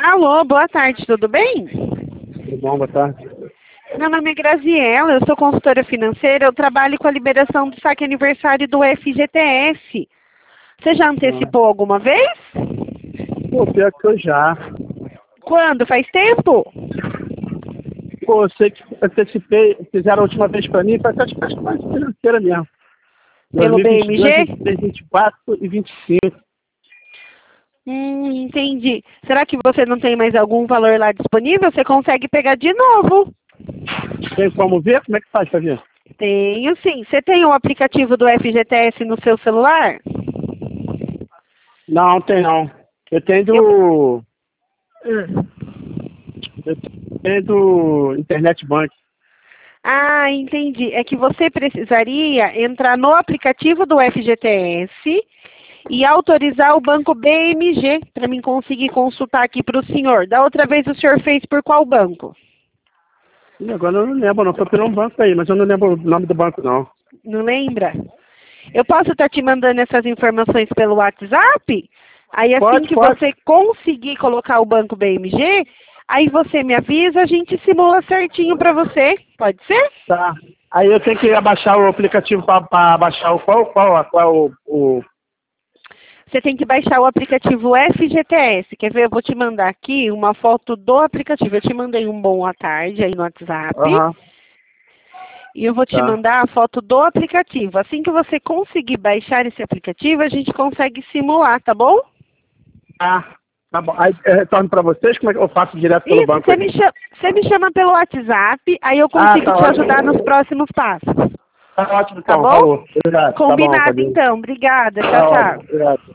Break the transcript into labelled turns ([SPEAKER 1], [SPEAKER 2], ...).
[SPEAKER 1] Alô, boa tarde, tudo bem?
[SPEAKER 2] Tudo bom, boa tarde.
[SPEAKER 1] Meu nome é Graziela, eu sou consultora financeira, eu trabalho com a liberação do saque aniversário do FGTS. Você já antecipou alguma vez?
[SPEAKER 2] Pô, pior que eu já.
[SPEAKER 1] Quando? Faz tempo?
[SPEAKER 2] Pô, eu sei que antecipei, fizeram a última vez pra mim, foi acho que mais financeira mesmo.
[SPEAKER 1] Pelo
[SPEAKER 2] 2022,
[SPEAKER 1] BMG?
[SPEAKER 2] 23, 24 e 25.
[SPEAKER 1] Entendi. Será que você não tem mais algum valor lá disponível? Você consegue pegar de novo?
[SPEAKER 2] Tem como ver? Como é que faz pra ver?
[SPEAKER 1] Tenho sim. Você tem o aplicativo do FGTS no seu celular?
[SPEAKER 2] Não, tem não. Eu tenho
[SPEAKER 1] Eu-
[SPEAKER 2] do Internet Bank.
[SPEAKER 1] Ah, entendi. É que você precisaria entrar no aplicativo do FGTS e autorizar o banco BMG para mim conseguir consultar aqui para o senhor. Da outra vez o senhor fez por qual banco?
[SPEAKER 2] Ih, agora eu não lembro, não. Foi por um banco aí, mas eu não lembro o nome do banco, não.
[SPEAKER 1] Não lembra? Eu posso estar te mandando essas informações pelo WhatsApp? Aí assim
[SPEAKER 2] Pode,
[SPEAKER 1] que
[SPEAKER 2] pode.
[SPEAKER 1] você conseguir colocar o banco BMG, aí você me avisa, a gente simula certinho para você. Pode ser?
[SPEAKER 2] Tá. Aí eu tenho que abaixar o aplicativo para baixar o qual.
[SPEAKER 1] Você tem que baixar o aplicativo FGTS. Quer ver? Eu vou te mandar aqui uma foto do aplicativo. Eu te mandei um boa tarde aí no WhatsApp.
[SPEAKER 2] Aham,
[SPEAKER 1] E eu vou te
[SPEAKER 2] tá.
[SPEAKER 1] mandar a foto do aplicativo. Assim que você conseguir baixar esse aplicativo, a gente consegue simular, tá bom?
[SPEAKER 2] Tá bom. Aí eu retorno para vocês, como é que eu faço direto pelo
[SPEAKER 1] Isso,
[SPEAKER 2] banco aí?
[SPEAKER 1] você me chama pelo WhatsApp, aí eu
[SPEAKER 2] Ah,
[SPEAKER 1] consigo
[SPEAKER 2] tá
[SPEAKER 1] te ajudar nos
[SPEAKER 2] ótimo.
[SPEAKER 1] próximos passos.
[SPEAKER 2] Tá ótimo
[SPEAKER 1] Tá
[SPEAKER 2] então,
[SPEAKER 1] bom?
[SPEAKER 2] falou. Obrigado. Tá bom,
[SPEAKER 1] Combinado
[SPEAKER 2] valeu.
[SPEAKER 1] então. Obrigada. Tchau,
[SPEAKER 2] Tá ótimo,
[SPEAKER 1] tchau.
[SPEAKER 2] obrigado.